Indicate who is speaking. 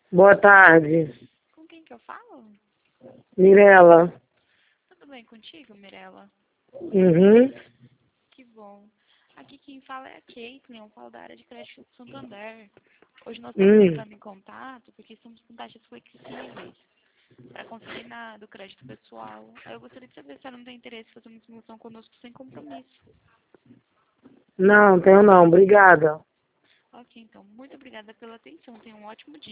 Speaker 1: Boa tarde,
Speaker 2: Com quem que eu falo?
Speaker 1: Mirela.
Speaker 2: Tudo bem contigo, Mirella?
Speaker 1: Uhum.
Speaker 2: Que bom. Aqui quem fala é a Caitlin, eu falo da área de crédito do Santander. Hoje nós estamos entrando em contato porque estamos com taxas flexíveis para consignar do crédito pessoal. Aí eu gostaria de saber se ela não tem interesse em fazer uma simulação conosco sem compromisso.
Speaker 1: Não, tenho não. Obrigada.
Speaker 2: Ok, então, muito obrigada pela atenção. Tenha um ótimo dia.